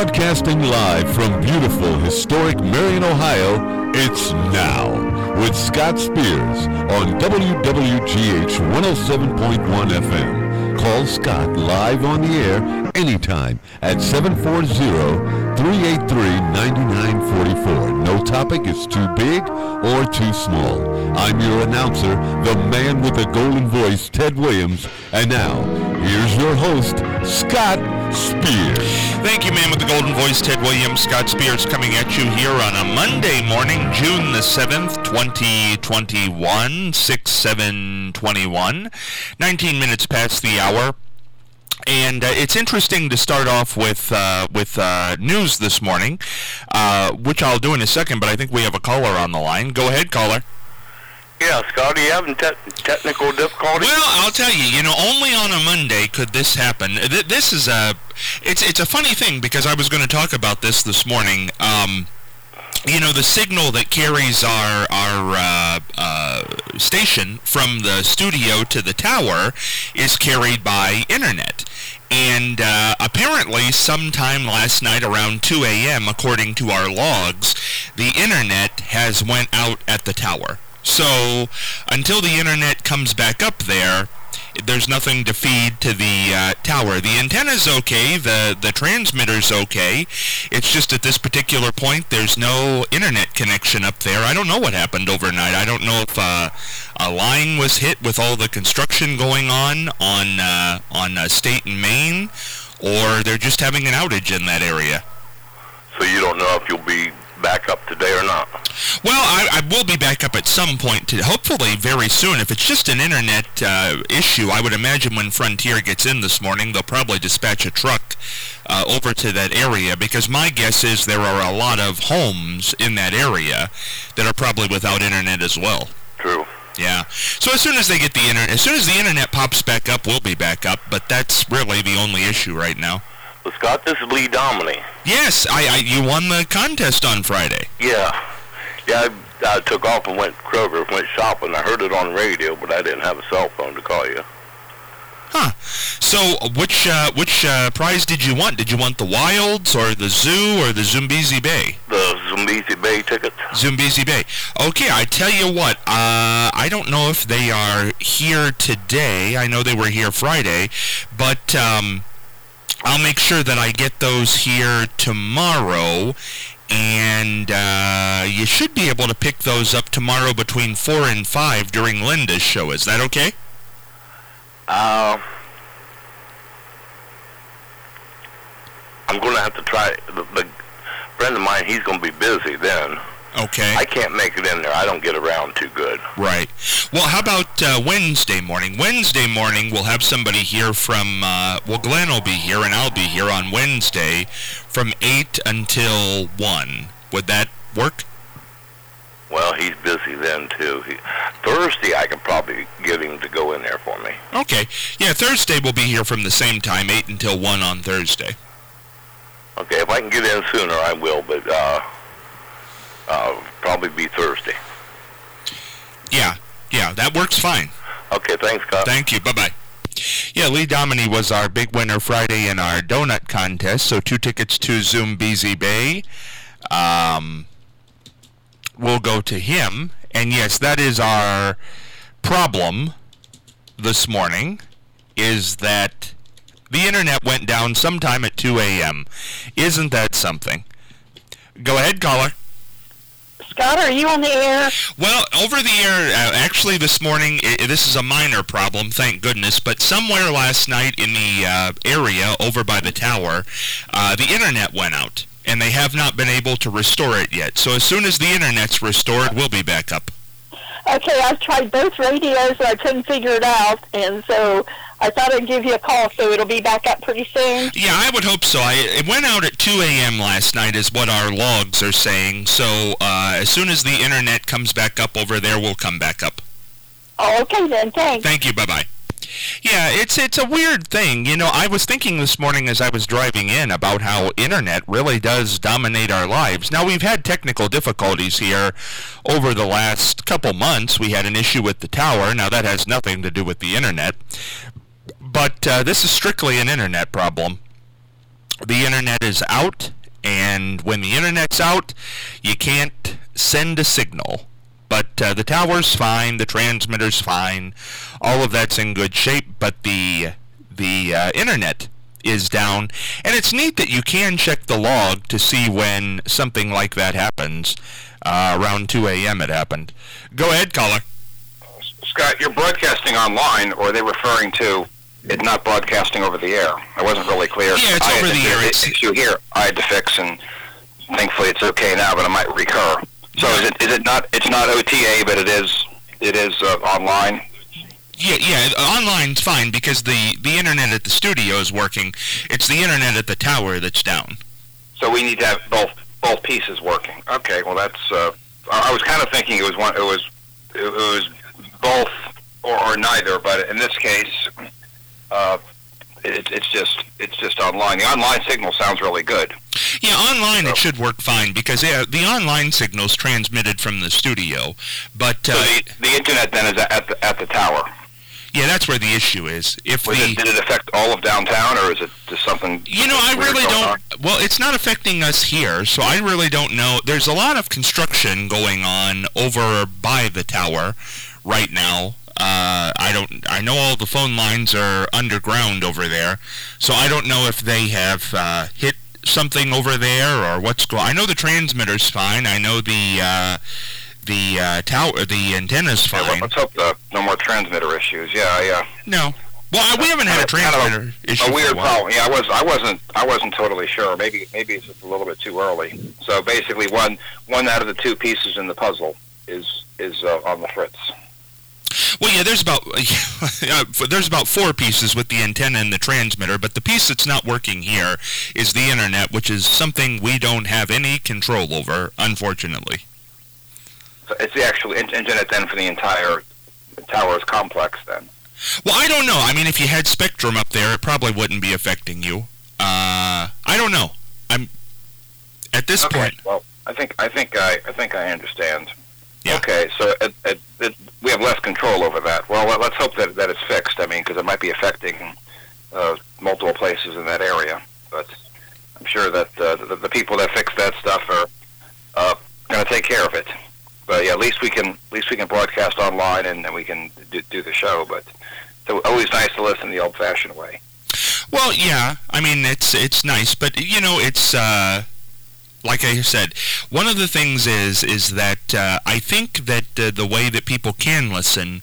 Broadcasting live from beautiful, historic Marion, Ohio, it's Now with Scott Spears on WWGH 107.1 FM. Call Scott live on the air anytime at 740-383-9944. No topic is too big or too small. I'm your announcer, the man with the golden voice, Ted Williams. And now, here's your host, Scott Spears. Thank you, man with the golden voice, Ted Williams. Scott Spears coming at you here on a Monday morning, June the 7th, 2021, 6/7/21, 19 minutes past the hour. And it's interesting to start off with news this morning, which I'll do in a second, but I think we have a caller on the line. Go ahead, caller. Yeah, Scott, are you having technical difficulties? Well, I'll tell you, only on a Monday could this happen. This is it's a funny thing, because I was going to talk about this morning. The signal that carries our station from the studio to the tower is carried by internet. And apparently sometime last night around 2 a.m., according to our logs, the internet has went out at the tower. So until the internet comes back up there's nothing to feed to the tower. The antenna's okay, the transmitter's okay. It's just at this particular point there's no internet connection up there. I don't know what happened overnight. I don't know if a line was hit with all the construction going on State and Main, or they're just having an outage in that area. So you don't know if you'll be back up today or not? Well, I will be back up at some point, hopefully very soon. If it's just an internet issue, I would imagine when Frontier gets in this morning, they'll probably dispatch a truck over to that area, because my guess is there are a lot of homes in that area that are probably without internet as well. True. Yeah. So as soon as they get the internet, as soon as the internet pops back up, we'll be back up, but that's really the only issue right now. Well, Scott, this is Lee Dominy. Yes, you won the contest on Friday. Yeah, I took off and went to Kroger, went shopping. I heard it on the radio, but I didn't have a cell phone to call you. Huh. So which prize did you want? Did you want the Wilds or the Zoo or the Zumbizi Bay? The Zumbizi Bay tickets. Zumbizi Bay. Okay, I tell you what, I don't know if they are here today. I know they were here Friday, but I'll make sure that I get those here tomorrow, and you should be able to pick those up tomorrow between 4 and 5 during Linda's show. Is that okay? I'm going to have to try. The friend of mine, he's going to be busy then. Okay. I can't make it in there. I don't get around too good. Right. Well, how about Wednesday morning? Wednesday morning, we'll have somebody here from, Glenn will be here, and I'll be here on Wednesday from 8 until 1. Would that work? Well, he's busy then, too. Thursday, I could probably get him to go in there for me. Okay. Yeah, Thursday we'll be here from the same time, 8 until 1 on Thursday. Okay, if I can get in sooner, I will, but probably be Thursday. Yeah, that works fine. Okay, thanks, Scott. Thank you. Bye-bye. Yeah, Lee Dominy was our big winner Friday in our donut contest, so 2 tickets to Zumbizi Bay. We'll go to him, and yes, that is our problem this morning, is that the internet went down sometime at 2 a.m. Isn't that something? Go ahead, caller. Scott, are you on the air? Well, over the air, actually this morning, this is a minor problem, thank goodness, but somewhere last night in the area over by the tower, the internet went out, and they have not been able to restore it yet. So as soon as the internet's restored, we'll be back up. Okay, I've tried both radios, and I couldn't figure it out, and so I thought I'd give you a call, so it'll be back up pretty soon? Yeah, I would hope so. It went out at 2 a.m. last night is what our logs are saying, so as soon as the internet comes back up over there, we'll come back up. Okay then, thanks. Thank you, bye-bye. Yeah, it's a weird thing. I was thinking this morning as I was driving in about how internet really does dominate our lives. Now, we've had technical difficulties here over the last couple months. We had an issue with the tower. Now, that has nothing to do with the internet. But this is strictly an internet problem. the internet is out, and when the internet's out, you can't send a signal. But the tower's fine, the transmitter's fine, all of that's in good shape, but the internet is down. And it's neat that you can check the log to see when something like that happens. Around 2 a.m. it happened. Go ahead, caller. Scott, you're broadcasting online, or are they referring to it not broadcasting over the air? I wasn't really clear. Yeah, it's over the air. It's issue here I had to fix, and thankfully it's okay now, but it might recur. So is it not? It's not OTA, but it is online. Yeah, online's fine because the internet at the studio is working. It's the internet at the tower that's down. So we need to have both pieces working. Okay, well that's. I was kind of thinking it was one. It was both or neither, but in this case, it's just online. The online signal sounds really good. Yeah, online it should work fine because the online signal's transmitted from the studio, but so the internet then is at the tower. Yeah, that's where the issue is. Did it affect all of downtown, or is it just something? I really don't. Well, it's not affecting us here, so I really don't know. There's a lot of construction going on over by the tower right now. I know all the phone lines are underground over there, so I don't know if they have hit something over there or what's going. I know the transmitter's fine. I know the tower, the antenna's fine. Yeah, let's hope no more transmitter issues. Yeah. No. Well, we haven't had a transmitter issue. A weird problem. Yeah, I wasn't totally sure. Maybe it's just a little bit too early. So basically, one out of the two pieces in the puzzle is on the fritz. Well, yeah, there's about 4 pieces with the antenna and the transmitter, but the piece that's not working here is the internet, which is something we don't have any control over, unfortunately. So it's the actual internet then for the entire tower's complex then? Well, I don't know. I mean, if you had Spectrum up there, it probably wouldn't be affecting you. I don't know. I'm at this point. Well, I think I understand. Yeah. Okay, so we have less control over that. Well, let's hope that it's fixed. I mean, because it might be affecting multiple places in that area. But I'm sure that the people that fix that stuff are going to take care of it. But yeah, at least we can broadcast online and we can do the show. But it's always nice to listen the old-fashioned way. Well, yeah. I mean, it's nice, but it's. Like I said, one of the things is that I think that the way that people can listen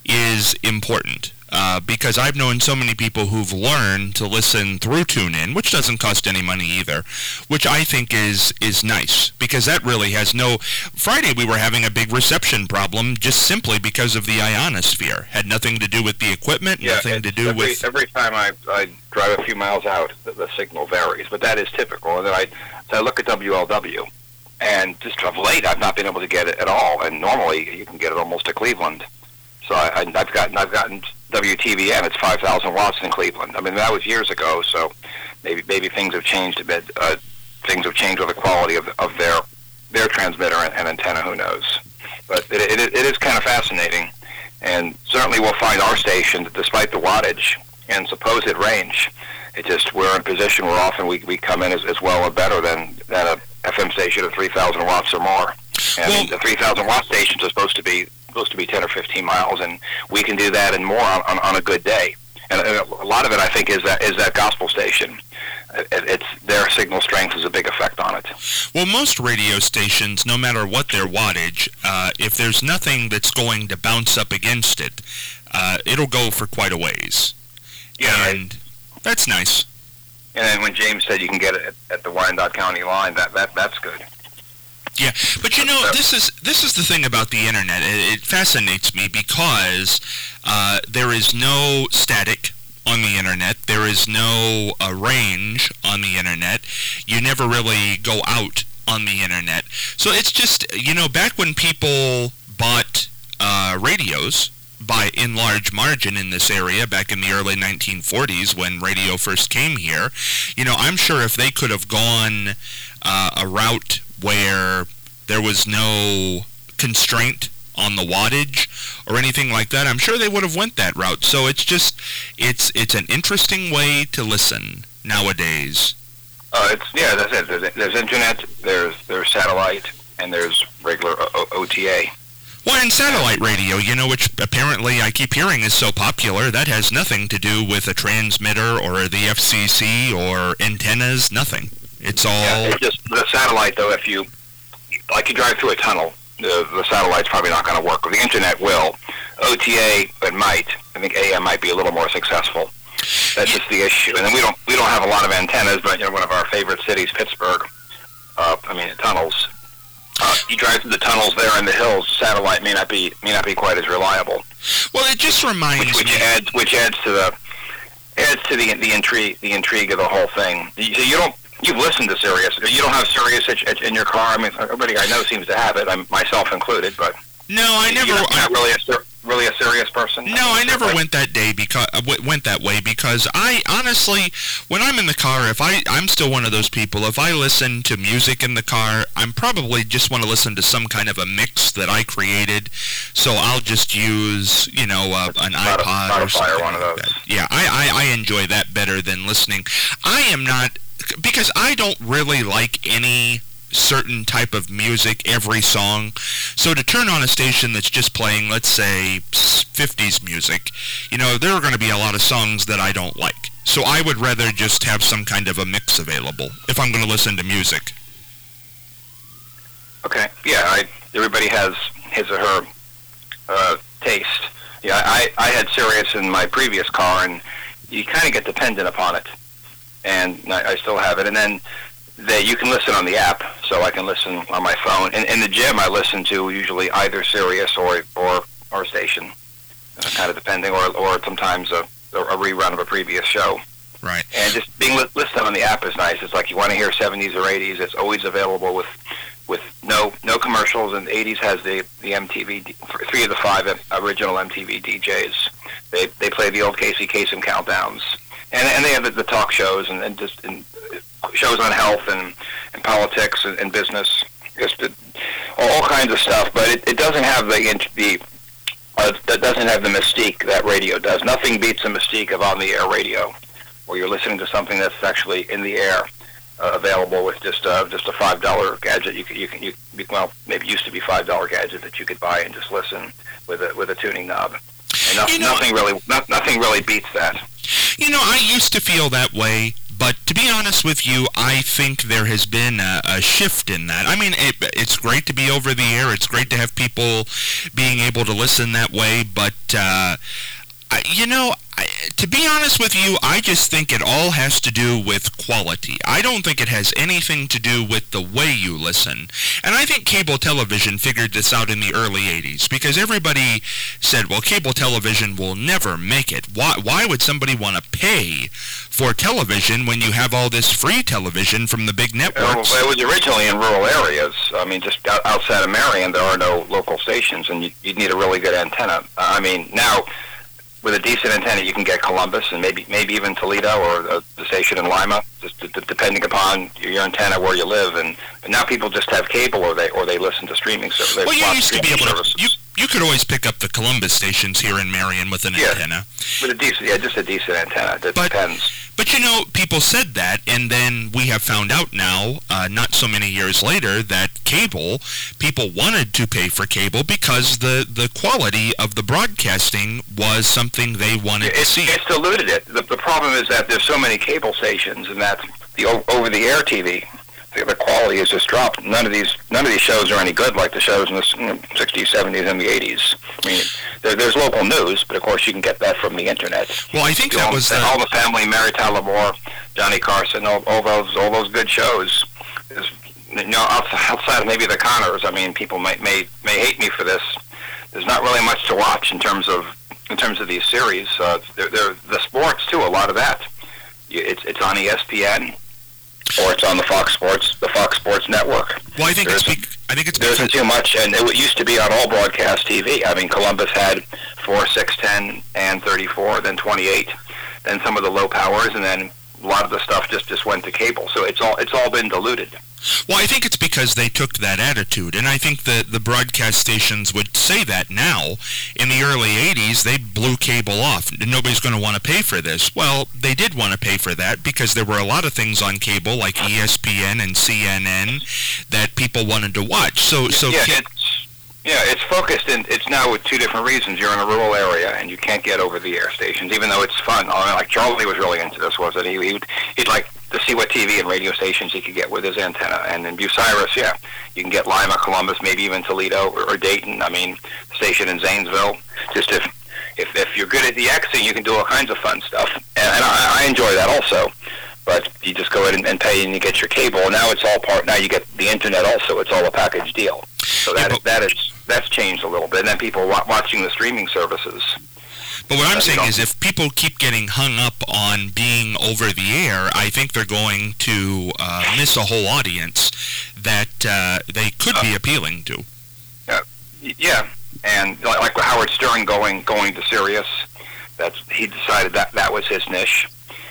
is important. Because I've known so many people who've learned to listen through TuneIn, which doesn't cost any money either, which I think is nice, because that really has no... Friday we were having a big reception problem just simply because of the ionosphere. Had nothing to do with the equipment, nothing to do with... Every time I drive a few miles out, the signal varies, but that is typical. And then I look at WLW, and just of late I've not been able to get it at all, and normally you can get it almost to Cleveland. So I've gotten WTVN. It's 5,000 watts in Cleveland. I mean, that was years ago. So maybe things have changed a bit. Things have changed with the quality of their transmitter and antenna. Who knows? But it is kind of fascinating, and certainly we'll find our station, despite the wattage and supposed range, we're in a position where often we come in as well or better than a FM station of 3,000 watts or more. And the 3,000 watt stations are supposed to be 10 or 15 miles, and we can do that and more on a good day. And a lot of it, I think, is that gospel station. It's their signal strength has a big effect on it. Well, most radio stations, no matter what their wattage, if there's nothing that's going to bounce up against it, it'll go for quite a ways. Yeah, and that's nice. And then when James said you can get it at the Wyandotte County line, that's good. Yeah, but this is the thing about the internet. It fascinates me because there is no static on the internet. There is no range on the internet. You never really go out on the internet. So it's just, back when people bought radios in large margin in this area back in the early 1940s when radio first came here, I'm sure if they could have gone a route where there was no constraint on the wattage or anything like that, I'm sure they would have went that route. So it's an interesting way to listen nowadays. As I said, there's internet, there's satellite, and there's regular OTA. Well, and satellite radio, which apparently I keep hearing is so popular, that has nothing to do with a transmitter or the FCC or antennas, nothing. It's all... Yeah, it's just the satellite, though, if you drive through a tunnel, the satellite's probably not going to work. The internet will. OTA, it might. I think AM might be a little more successful. That's just the issue. And then we don't have a lot of antennas, but one of our favorite cities, Pittsburgh, tunnels. You drive through the tunnels there in the hills. Satellite may not be quite as reliable. Well, it just reminds me, which adds to the intrigue of the whole thing. You've listened to Sirius. You don't have Sirius in your car. I mean, everybody I know seems to have it, myself included. But no, I never. You're not really a Sirius person. No, I never went that way because I honestly, when I'm in the car, I'm still one of those people. If I listen to music in the car, I'm probably just want to listen to some kind of a mix that I created. So I'll just use an iPod or something. One of those. Like that. Yeah, I enjoy that better than listening. I am not, because I don't really like any certain type of music, every song. So to turn on a station that's just playing, let's say, 50s music, there are going to be a lot of songs that I don't like. So I would rather just have some kind of a mix available if I'm going to listen to music. Okay. Yeah, everybody has his or her taste. Yeah, I had Sirius in my previous car, and you kind of get dependent upon it. And I still have it. And then you can listen on the app, so I can listen on my phone. In the gym, I listen to usually either Sirius or station, kind of depending, or sometimes a rerun of a previous show. Right. And just being listed on the app is nice. It's like you want to hear 70s or 80s. It's always available with no commercials. And the 80s has the MTV, 3 of the 5 original MTV DJs. They play the old Casey Kasem countdowns. And they have the talk shows and shows on health and politics and business, just all kinds of stuff. But it doesn't have that doesn't have the mystique that radio does. Nothing beats the mystique of on-the-air radio, where you're listening to something that's actually in the air, available with just a $5 gadget. Maybe used to be $5 gadget that you could buy and just listen with a tuning knob. And nothing really beats that. I used to feel that way, but to be honest with you, I think there has been a shift in that. I mean, it's great to be over the air. It's great to have people being able to listen that way, but, to be honest with you, I just think it all has to do with quality. I don't think it has anything to do with the way you listen. And I think cable television figured this out in the early 80s, because everybody said, well, cable television will never make it. Why would somebody want to pay for television when you have all this free television from the big networks? It was originally in rural areas. I mean, just outside of Marion, there are no local stations, and you'd need a really good antenna. Now, with a decent antenna, you can get Columbus and maybe even Toledo or the station in Lima, just depending upon your antenna where you live. And now people just have cable or they listen to streaming services. Well, you used to be able to. You could always pick up the Columbus stations here in Marion with an antenna. With just a decent antenna. That depends. But people said that, and then we have found out now, not so many years later, that people wanted to pay for cable because the quality of the broadcasting was something they wanted to see. It's diluted it. The problem is that there's so many cable stations, and that the over-the-air TV, the quality has just dropped. None of these shows are any good like the shows in the 60s, 70s, and the 80s. I mean, there's local news, but of course you can get that from the internet. Well, I think that was All the Family, Mary Tyler Moore, Johnny Carson, all those good shows. Outside of maybe the Connors, I mean, people may hate me for this. There's not really much to watch in terms of these series. The sports too. A lot of that. It's on ESPN. Or it's on the Fox Sports Network. Well, I think there isn't too much, and it used to be on all broadcast TV. I mean, Columbus had 4, 6, 10, and 34, then 28, then some of the low powers, and then a lot of the stuff just went to cable. So it's all been diluted. Well, I think it's because they took that attitude. And I think that the broadcast stations would say that now. In the early 80s, they blew cable off. Nobody's going to want to pay for this. Well, they did want to pay for that because there were a lot of things on cable, like ESPN and CNN, that people wanted to watch. It's focused, and it's now with two different reasons. You're in a rural area, and you can't get over-the-air stations, even though it's fun. Like Charlie was really into this, wasn't he? He'd like to see what TV and radio stations he could get with his antenna. And in Bucyrus, you can get Lima, Columbus, maybe even Toledo or Dayton. I mean, the station in Zanesville. Just if you're good at the Xing, you can do all kinds of fun stuff. And I enjoy that also. But you just go ahead and pay, and you get your cable. And now it's all now you get the internet also. It's all a package deal. So that's changed a little bit. And then people watching the streaming services. But what I'm saying is, if people keep getting hung up on being over the air, I think they're going to miss a whole audience that they could be appealing to. Yeah, and like Howard Stern going to Sirius, he decided that was his niche.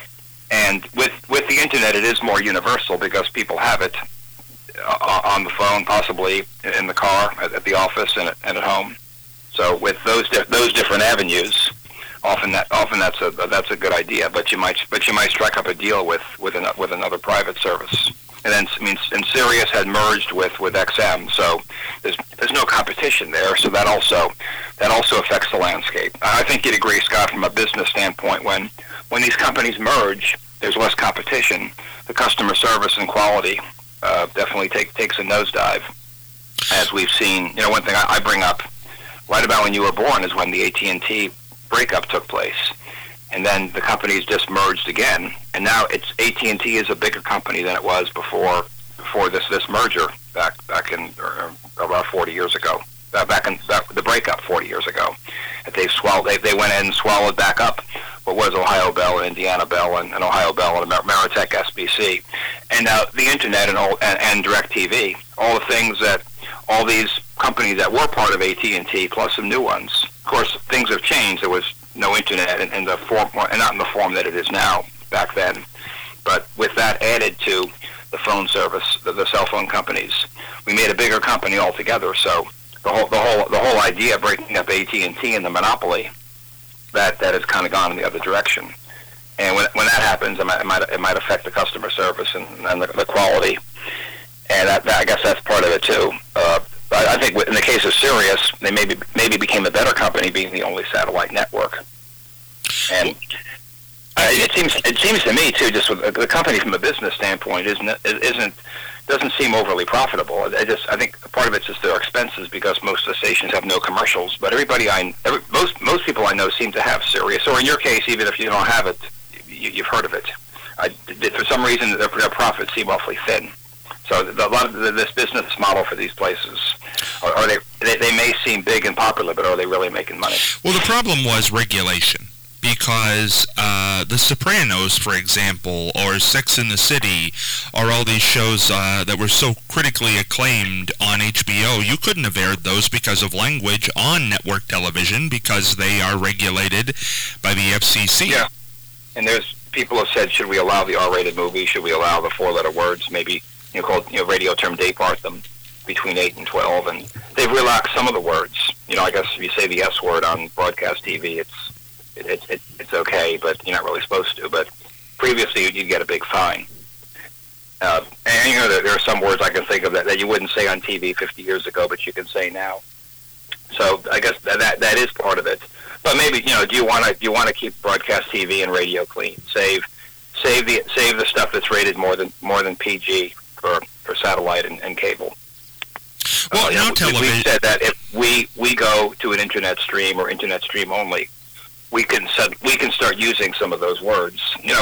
And with the internet, it is more universal because people have it on the phone, possibly in the car, at the office, and at home. So with those different avenues, often that's a good idea. But you might strike up a deal with another private service. And then and Sirius had merged with XM, so there's no competition there. So that also affects the landscape. I think you'd agree, Scott, from a business standpoint, when these companies merge, there's less competition. The customer service and quality definitely takes a nosedive, as we've seen. One thing I bring up right about when you were born is when the AT&T breakup took place, and then the companies just merged again, and now AT&T is a bigger company than it was before this merger back in about 40 years ago. Back in the breakup 40 years ago, that they went in and swallowed back up what was Ohio Bell and Indiana Bell and Ohio Bell and Ameritech SBC, and now the internet and DirecTV, all the things that all these companies that were part of AT&T plus some new ones. Of course, things have changed. There was no internet in the form, and not in the form that it is now back then. But with that added to the phone service, the cell phone companies, we made a bigger company altogether. So the whole idea of breaking up AT&T and the monopoly, that has kind of gone in the other direction. And when that happens, it might affect the customer service and the quality. And I guess that's part of it too. I think in the case of Sirius, they maybe became a better company being the only satellite network. And it seems to me too, just with the company from a business standpoint, doesn't seem overly profitable. I think part of it's just their expenses because most of the stations have no commercials. But most people I know seem to have Sirius, or in your case, even if you don't have it, you've heard of it. For some reason, their profits seem awfully thin. So a lot of this business model for these places, they may seem big and popular, but are they really making money? Well, the problem was regulation. Because The Sopranos, for example, or Sex and the City, or all these shows that were so critically acclaimed on HBO, you couldn't have aired those because of language on network television because they are regulated by the FCC. Yeah, and there's people have said, should we allow the R-rated movie? Should we allow the four-letter words? Maybe called radio term day part them between 8 and 12, and they've relaxed some of the words. I guess if you say the S word on broadcast TV, it's okay, but you're not really supposed to. But previously, you'd get a big fine. And there are some words I can think of that you wouldn't say on TV 50 years ago, but you can say now. So I guess that is part of it. But maybe do you want to keep broadcast TV and radio clean? Save the stuff that's rated more than PG for satellite and cable. Well, now television. We said that if we go to an internet stream or internet stream only, we can start using some of those words.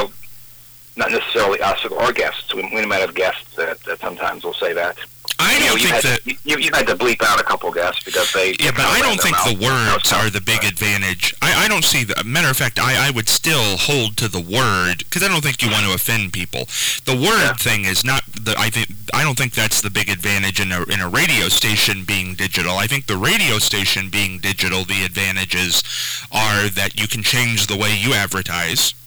Not necessarily us or guests. We might have guests that sometimes will say that. I don't think that you had to bleep out a couple guests because they. Yeah, but I don't think the words are the big advantage. I don't see the matter of fact. I would still hold to the word because I don't think you want to offend people. The word thing is not the. I don't think that's the big advantage in a radio station being digital. I think the radio station being digital, the advantages are that you can change the way you advertise.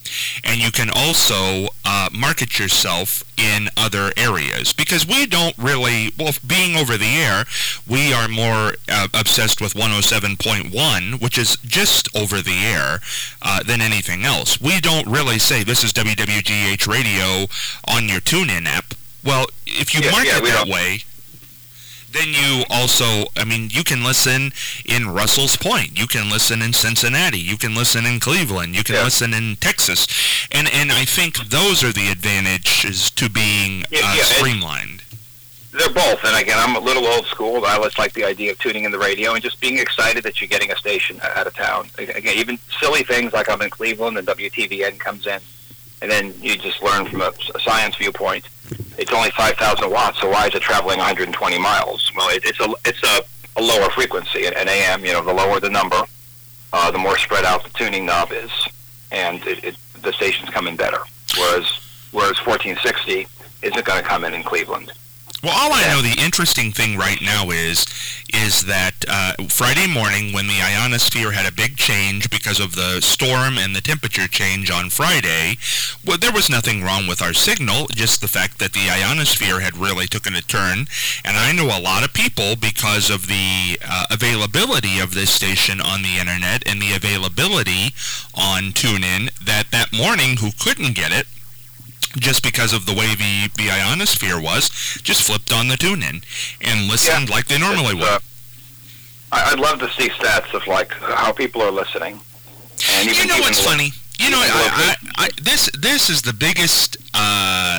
and you can also market yourself in other areas, because we don't really, well, being over the air, we are more obsessed with 107.1, which is just over the air, than anything else. We don't really say, this is WWGH Radio on your TuneIn app. Well, if you market that way, then you also, I mean, you can listen in Russell's Point, you can listen in Cincinnati, you can listen in Cleveland, you can listen in Texas, and I think those are the advantages to being streamlined. They're both, and again, I'm a little old school. I always like the idea of tuning in the radio and just being excited that you're getting a station out of town. Again, even silly things like I'm in Cleveland and WTVN comes in, and then you just learn from a science viewpoint. It's only 5,000 watts, so why is it traveling 120 miles? Well, it's a lower frequency, an AM. The lower the number, the more spread out the tuning knob is, and the stations come in better. Whereas 1460 isn't going to come in Cleveland. Well, all I know, the interesting thing right now is that Friday morning, when the ionosphere had a big change because of the storm and the temperature change on Friday, well, there was nothing wrong with our signal, just the fact that the ionosphere had really taken a turn. And I know a lot of people, because of the availability of this station on the internet and the availability on TuneIn, that morning who couldn't get it, just because of the way the ionosphere was, just flipped on the TuneIn and listened like they normally would. I'd love to see stats of like how people are listening. And you know what's funny? You know, this is the biggest. I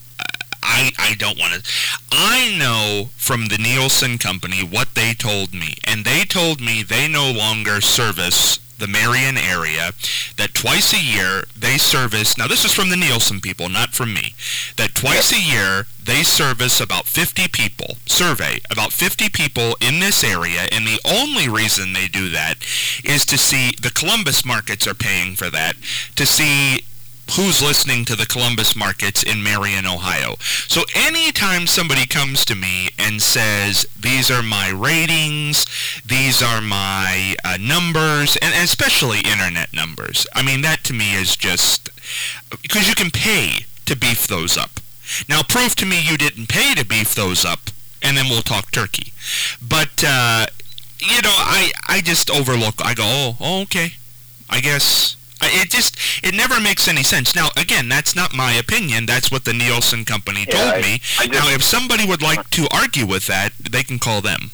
don't want to. I know from the Nielsen company what they told me, and they told me they no longer service the Marion area, that twice a year they service, now this is from the Nielsen people, not from me, that twice a year they service about 50 people, survey about 50 people in this area, and the only reason they do that is to see, the Columbus markets are paying for that, to see who's listening to the Columbus markets in Marion, Ohio. So anytime somebody comes to me and says, these are my ratings, these are my numbers, and especially internet numbers, I mean, that to me is just, because you can pay to beef those up. Now, prove to me you didn't pay to beef those up, and then we'll talk turkey. But, you know, I just overlook, I go, oh, okay, I guess. It never makes any sense. Now, again, that's not my opinion. That's what the Nielsen company told me. Now, if somebody would like to argue with that, they can call them.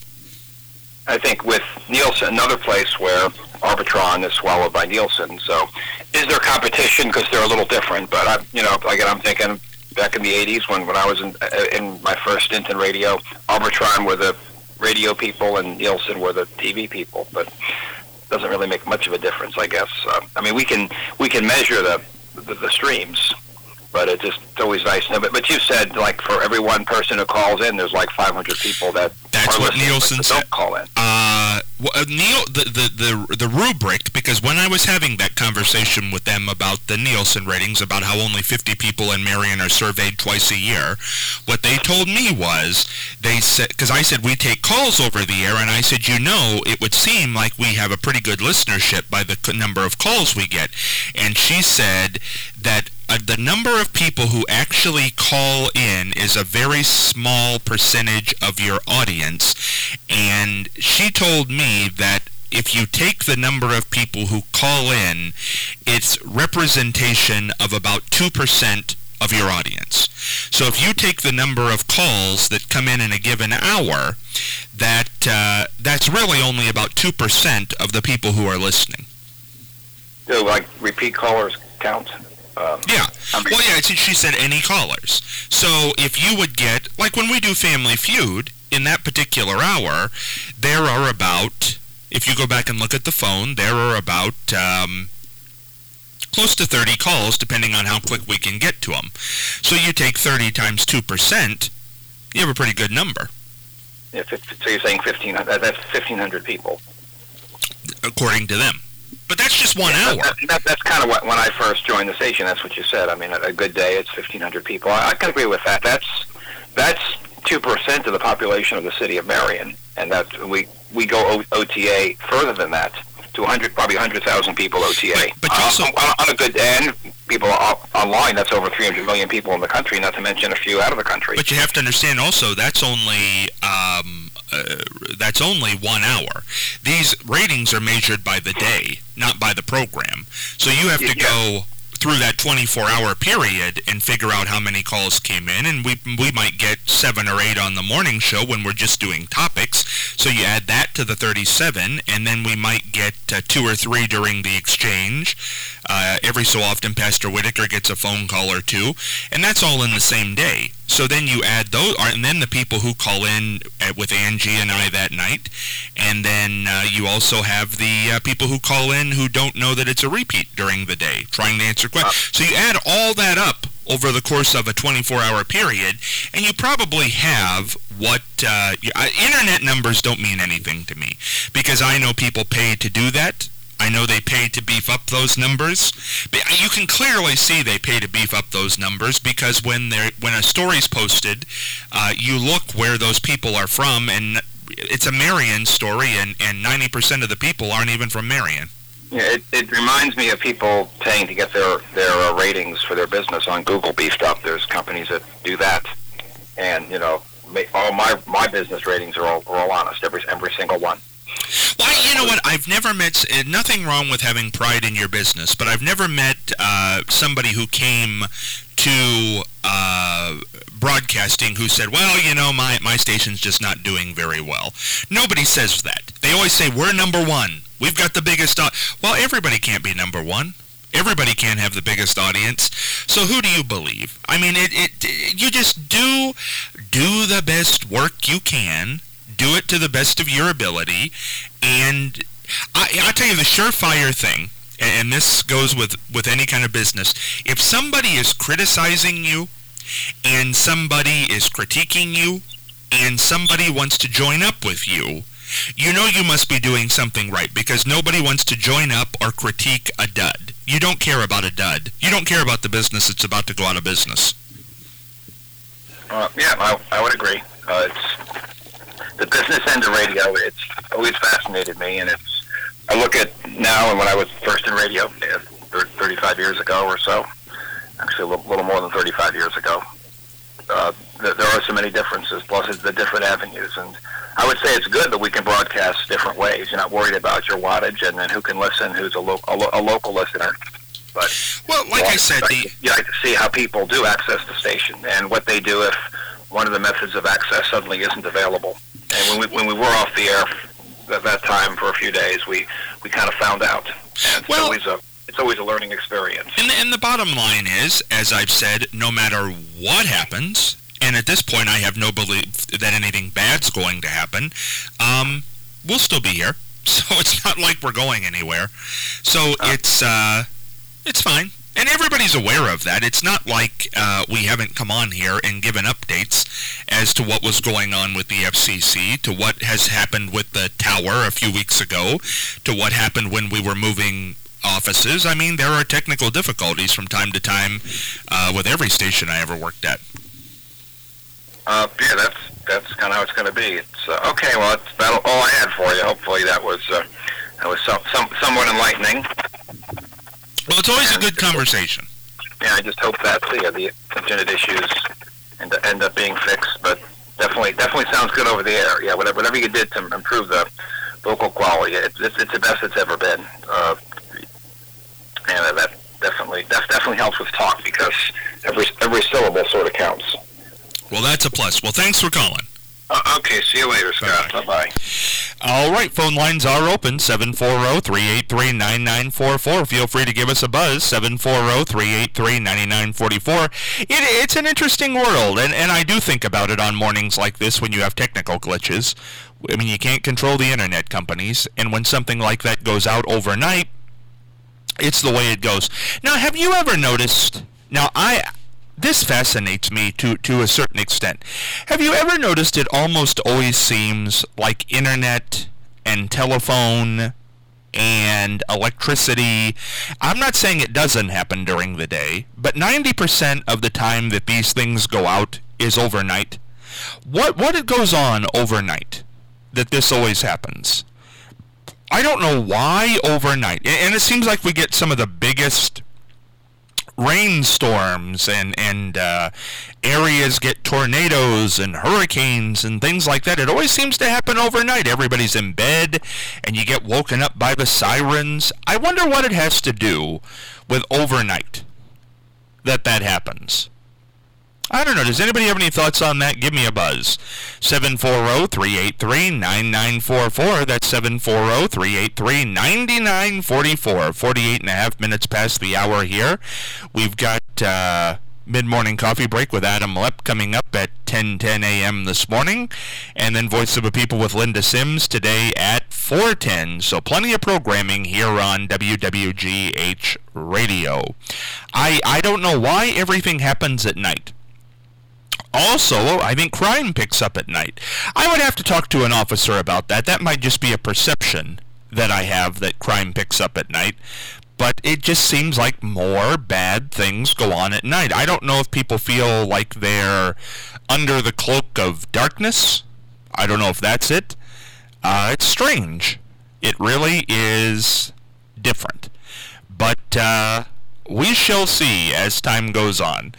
I think with Nielsen, another place where Arbitron is swallowed by Nielsen. So, is there competition? Because they're a little different. But I'm thinking back in the '80s when I was in my first stint in radio, Arbitron were the radio people and Nielsen were the TV people. But doesn't really make much of a difference, I guess. I mean, we can measure the streams, but it's always nice to know. But you said, like, for every one person who calls in, there's like 500 people that's what Nielsen said. Don't call in. Neil, the rubric, because when I was having that conversation with them about the Nielsen ratings, about how only 50 people in Marion are surveyed twice a year, what they told me was, they said, because I said we take calls over the air, and I said, you know, it would seem like we have a pretty good listenership by the number of calls we get. And she said that the number of people who actually call in is a very small percentage of your audience, and she told me that if you take the number of people who call in, it's representation of about 2% of your audience. So if you take the number of calls that come in a given hour, that's really only about 2% of the people who are listening. Do like repeat callers count? Yeah. Well, yeah, she said any callers. So if you would get, like when we do Family Feud, in that particular hour, there are about, if you go back and look at the phone, there are about close to 30 calls, depending on how quick we can get to them. So you take 30 times 2%, you have a pretty good number. Yeah, so you're saying 1,500, that's 1,500 people. According to them. But that's just 1 hour. That's kind of what, when I first joined the station, that's what you said. I mean, a good day, it's 1,500 people. I can agree with that. That's 2% of the population of the city of Marion, and that we go OTA further than that to probably 100,000 people OTA. But also, on a good day, and people online, that's over 300 million people in the country, not to mention a few out of the country. But you have to understand also that's only 1 hour. These ratings are measured by the day, not by the program. So you have to go through that 24-hour period and figure out how many calls came in, and we might get 7 or 8 on the morning show when we're just doing topics, so you add that to the 37, and then we might get 2 or 3 during the exchange. Every so often Pastor Whitaker gets a phone call or 2, and that's all in the same day. So then you add those, and then the people who call in with Angie and I that night, and then you also have the people who call in who don't know that it's a repeat during the day, trying to answer questions. So you add all that up over the course of a 24-hour period, and you probably have what internet numbers don't mean anything to me, because I know people pay to do that. I know they pay to beef up those numbers. But you can clearly see they pay to beef up those numbers because when a story's posted, you look where those people are from, and it's a Marion story, and 90% of the people aren't even from Marion. Yeah, it reminds me of people paying to get their ratings for their business on Google beefed up. There's companies that do that, and all my business ratings are all honest, every single one. Well, you know what? I've never met, nothing wrong with having pride in your business, but I've never met somebody who came to broadcasting who said, well, my station's just not doing very well. Nobody says that. They always say, we're number one. We've got the biggest well, everybody can't be number one. Everybody can't have the biggest audience. So who do you believe? I mean, you just do the best work you can. Do it to the best of your ability, and I'll tell you the surefire thing, and this goes with any kind of business. If somebody is criticizing you, and somebody is critiquing you, and somebody wants to join up with you, you must be doing something right, because nobody wants to join up or critique a dud. You don't care about a dud. You don't care about the business that's about to go out of business. Yeah, I would agree. It's the business end of radio. It's always fascinated me, and I look at now and when I was first in radio 35 years ago or so, actually a little more than 35 years ago, there are so many differences, plus it's the different avenues, and I would say it's good that we can broadcast different ways. You're not worried about your wattage and then who can listen, who's a local listener. But well, like I said, you like to see how people do access the station and what they do if one of the methods of access suddenly isn't available. And when we were off the air at that time for a few days, we kind of found out. And it's always a learning experience. And the bottom line is, as I've said, no matter what happens, and at this point I have no belief that anything bad's going to happen, we'll still be here. So it's not like we're going anywhere. So it's fine. And everybody's aware of that. It's not like we haven't come on here and given updates as to what was going on with the FCC, to what has happened with the tower a few weeks ago, to what happened when we were moving offices. I mean, there are technical difficulties from time to time with every station I ever worked at. Yeah, that's kind of how it's going to be. It's okay. Well, that's all I had for you. Hopefully, that was somewhat enlightening. Well, it's always a good conversation. Yeah, I just hope that the internet issues end up being fixed. But definitely sounds good over the air. Yeah, whatever you did to improve the vocal quality, it's the best it's ever been. And that definitely helps with talk because every syllable sort of counts. Well, that's a plus. Well, thanks for calling. Okay, see you later, Scott. Bye-bye. All right, phone lines are open, 740-383-9944. Feel free to give us a buzz, 740-383-9944. It's an interesting world, and I do think about it on mornings like this when you have technical glitches. I mean, you can't control the internet companies, and when something like that goes out overnight, it's the way it goes. Now, have you ever noticed... This fascinates me to a certain extent. Have you ever noticed it almost always seems like internet and telephone and electricity, I'm not saying it doesn't happen during the day, but 90% of the time that these things go out is overnight. What goes on overnight that this always happens? I don't know why overnight. And it seems like we get some of the biggest rainstorms and areas get tornadoes and hurricanes and things like that. It always seems to happen overnight. Everybody's in bed and you get woken up by the sirens. I wonder what it has to do with overnight that happens. I don't know. Does anybody have any thoughts on that? Give me a buzz. 740-383-9944. That's 740-383-9944. 48 and a half minutes past the hour here. We've got mid-morning coffee break with Adam Lepp coming up at 10:10 a.m. this morning. And then Voice of the People with Linda Sims today at 4:10. So plenty of programming here on WWGH Radio. I don't know why everything happens at night. Also, I think crime picks up at night. I would have to talk to an officer about that. That might just be a perception that I have that crime picks up at night. But it just seems like more bad things go on at night. I don't know if people feel like they're under the cloak of darkness. I don't know if that's it. It's strange. It really is different. But we shall see as time goes on.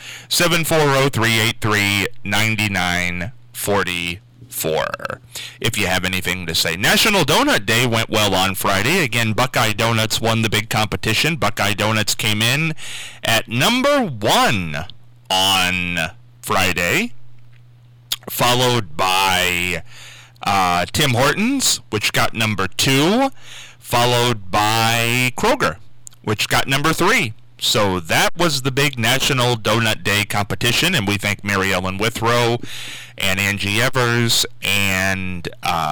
740-383-9944. If you have anything to say. National Donut Day went well on Friday. Again, Buckeye Donuts won the big competition. Buckeye Donuts came in at number 1 on Friday, followed by Tim Hortons, which got number 2, followed by Kroger, which got number 3. So that was the big National Donut Day competition, and we thank Mary Ellen Withrow and Angie Evers and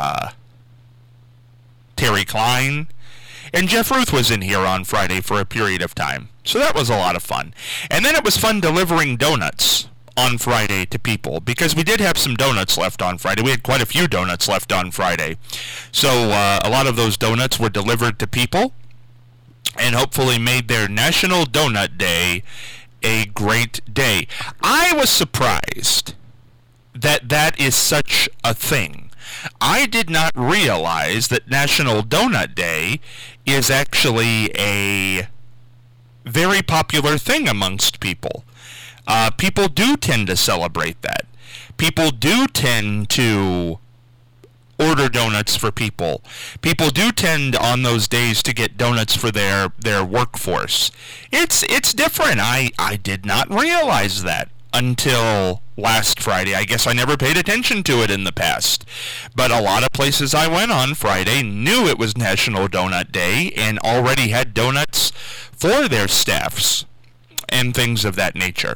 Terry Klein. And Jeff Ruth was in here on Friday for a period of time. So that was a lot of fun. And then it was fun delivering donuts on Friday to people, because we did have some donuts left on Friday. We had quite a few donuts left on Friday. So a lot of those donuts were delivered to people, and hopefully made their National Donut Day a great day. I was surprised that that is such a thing. I did not realize that National Donut Day is actually a very popular thing amongst people. People do tend to celebrate that. People do tend to order donuts for people. People do tend on those days to get donuts for their workforce. It's different. I did not realize that until last Friday. I guess I never paid attention to it in the past. But a lot of places I went on Friday knew it was National Donut Day and already had donuts for their staffs and things of that nature.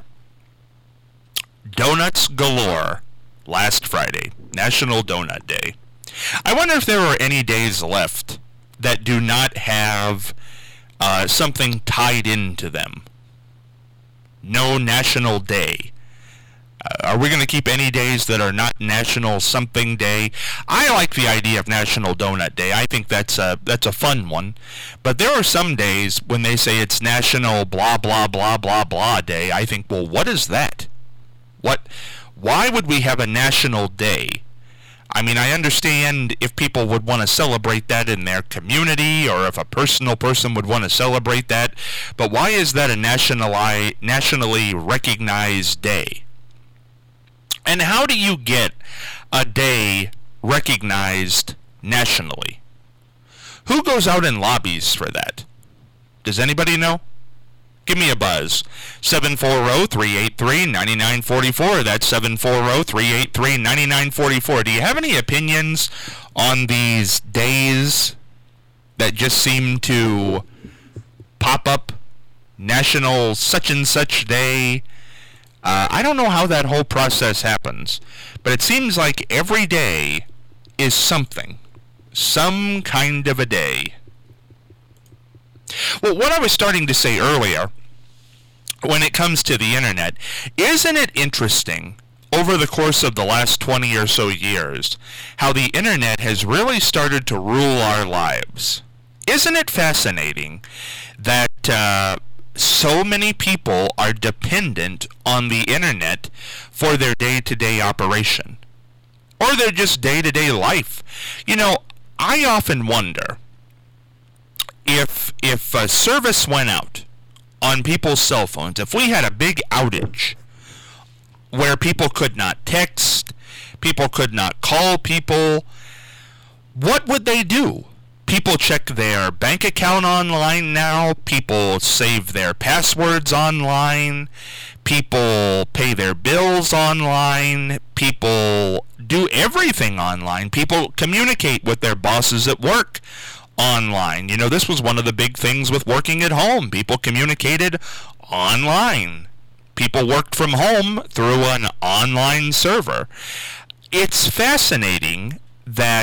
Donuts galore last Friday, National Donut Day. I wonder if there are any days left that do not have something tied into them. No National Day. Are we going to keep any days that are not National Something Day? I like the idea of National Donut Day. I think that's a fun one. But there are some days when they say it's National blah blah blah blah blah Day. I think, well, what is that? Why would we have a National Day? I mean, I understand if people would want to celebrate that in their community, or if a personal person would want to celebrate that, but why is that a nationally recognized day? And how do you get a day recognized nationally? Who goes out and lobbies for that? Does anybody know? Give me a buzz. 740-383-9944. That's 740-383-9944. Do you have any opinions on these days that just seem to pop up? National such and such day. I don't know how that whole process happens, but it seems like every day is something. Some kind of a day. Well, what I was starting to say earlier, when it comes to the internet, isn't it interesting over the course of the last 20 or so years how the internet has really started to rule our lives? Isn't it fascinating that so many people are dependent on the internet for their day-to-day operation, or their just day-to-day life? You know, I often wonder if a service went out on people's cell phones, if we had a big outage where people could not text, people could not call people, what would they do? People check their bank account online now. People save their passwords online. People pay their bills online. People do everything online. People communicate with their bosses at work online. You know, this was one of the big things with working at home. People communicated online. People worked from home through an online server. It's fascinating that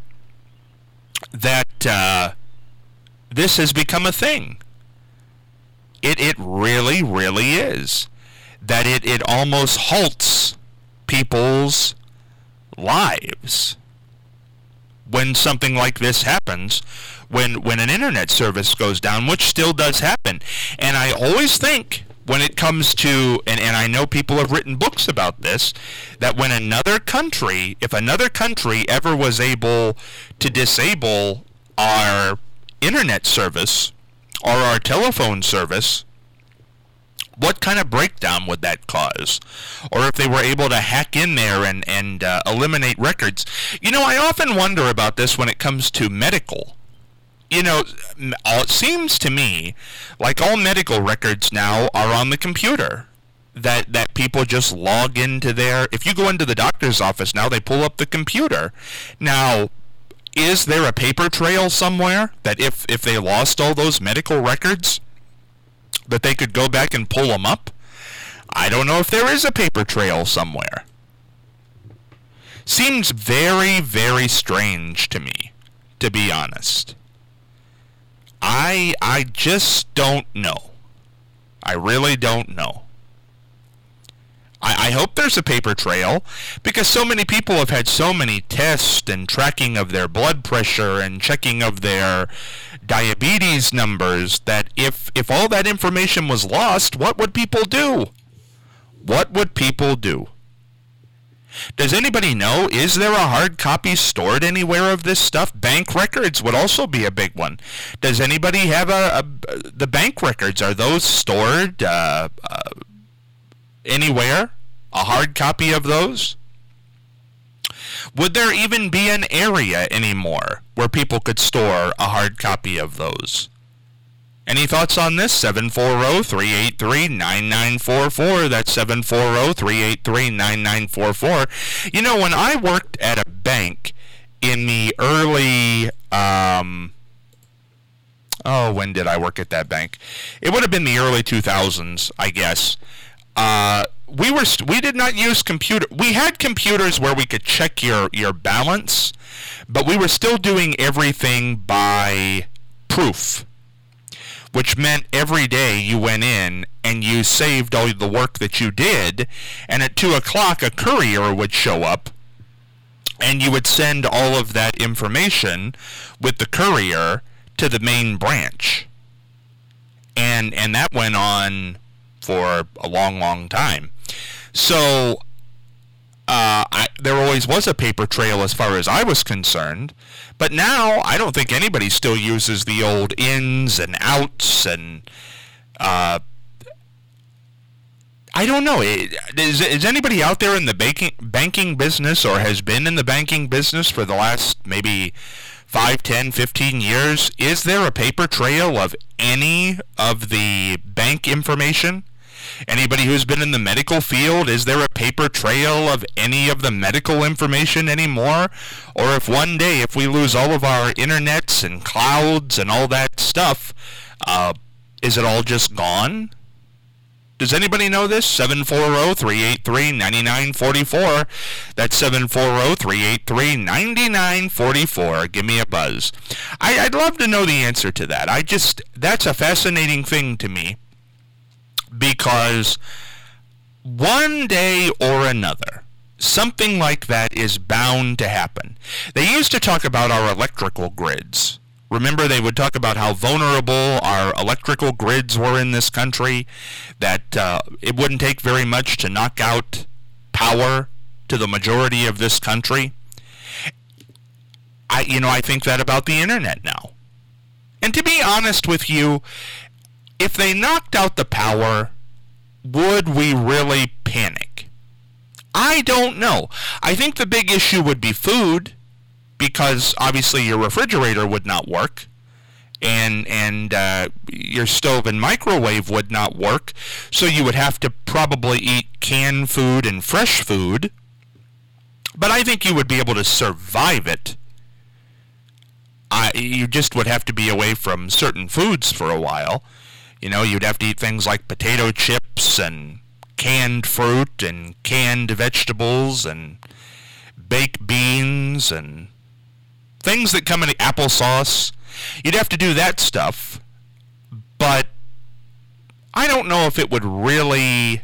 this has become a thing. It really, really is. That it almost halts people's lives when something like this happens, when an internet service goes down, which still does happen. And I always think, when it comes to, and I know people have written books about this, that when another country, if another country ever was able to disable our internet service or our telephone service, what kind of breakdown would that cause? Or if they were able to hack in there and eliminate records. You know, I often wonder about this when it comes to medical. You know, it seems to me like all medical records now are on the computer. That people just log into their... If you go into the doctor's office now, they pull up the computer. Now, is there a paper trail somewhere that if they lost all those medical records, that they could go back and pull them up? I don't know if there is a paper trail somewhere. Seems very, very strange to me, to be honest. I just don't know. I really don't know. I hope there's a paper trail, because so many people have had so many tests and tracking of their blood pressure and checking of their diabetes numbers, that if all that information was lost, what would people do? What would people do? Does anybody know, is there a hard copy stored anywhere of this stuff? Bank records would also be a big one. Does anybody have the bank records? Are those stored anywhere? A hard copy of those? Would there even be an area anymore where people could store a hard copy of those? Any thoughts on this? 740-383-9944. That's 740-383-9944. You know, when I worked at a bank in the early... when did I work at that bank? It would have been the early 2000s, I guess. We did not use computer. We had computers where we could check your balance, but we were still doing everything by proof, which meant every day you went in and you saved all the work that you did, and at 2 o'clock a courier would show up, and you would send all of that information with the courier to the main branch. And that went on for a long, long time. So there always was a paper trail as far as I was concerned, but now I don't think anybody still uses the old ins and outs, and I don't know. Is anybody out there in the banking business, or has been in the banking business for the last maybe 5, 10, 15 years? Is there a paper trail of any of the bank information? Anybody who's been in the medical field, is there a paper trail of any of the medical information anymore? Or if one day, if we lose all of our internets and clouds and all that stuff, is it all just gone? Does anybody know this? 740-383-9944. That's 740-383-9944. Give me a buzz. I'd love to know the answer to that. That's a fascinating thing to me, because one day or another, something like that is bound to happen. They used to talk about our electrical grids. Remember, they would talk about how vulnerable our electrical grids were in this country, that it wouldn't take very much to knock out power to the majority of this country. I think that about the internet now. And to be honest with you, if they knocked out the power, would we really panic? I don't know. I think the big issue would be food, because obviously your refrigerator would not work, and your stove and microwave would not work, so you would have to probably eat canned food and fresh food. But I think you would be able to survive it. You just would have to be away from certain foods for a while. You know, you'd have to eat things like potato chips and canned fruit and canned vegetables and baked beans and things that come in the applesauce. You'd have to do that stuff. But I don't know if it would really...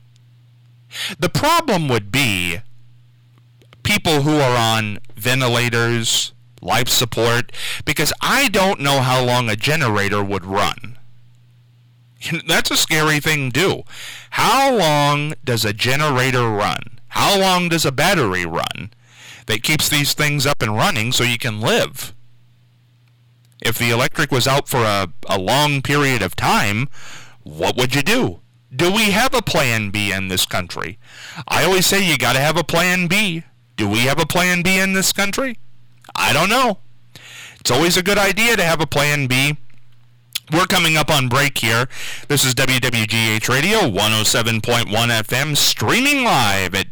The problem would be people who are on ventilators, life support, because I don't know how long a generator would run. That's a scary thing to do. How long does a generator run? How long does a battery run that keeps these things up and running so you can live? If the electric was out for a long period of time, what would you do? Do we have a plan B in this country? I always say you got to have a plan B. Do we have a plan B in this country? I don't know. It's always a good idea to have a plan B. We're coming up on break here. This is WWGH Radio 107.1 FM, streaming live at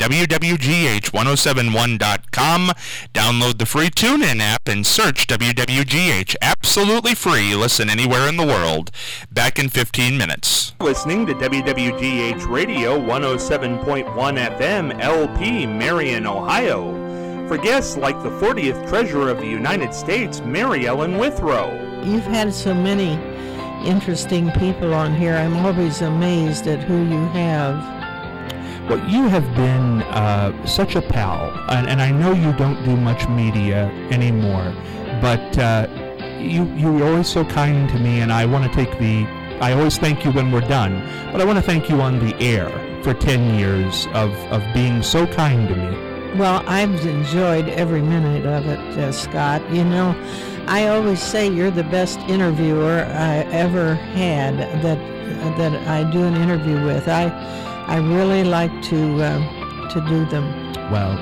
WWGH1071.com. Download the free TuneIn app and search WWGH. Absolutely free. Listen anywhere in the world. Back in 15 minutes. Listening to WWGH Radio 107.1 FM, LP, Marion, Ohio. For guests like the 40th Treasurer of the United States, Mary Ellen Withrow. You've had so many interesting people on here. I'm always amazed at who you have. Well, you have been such a pal, and I know you don't do much media anymore, but you're always so kind to me, and I want to I always thank you when we're done, but I want to thank you on the air for 10 years of being so kind to me. Well, I've enjoyed every minute of it, Scott. You know, I always say you're the best interviewer I ever had that I do an interview with. I really like to do them. Well,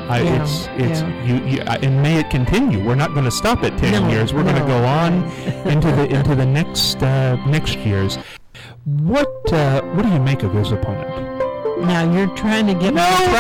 and may it continue. We're not going to stop at 10 years. We're going to go on into the next years. What do you make of his opponent? Now you're trying to get me in trouble.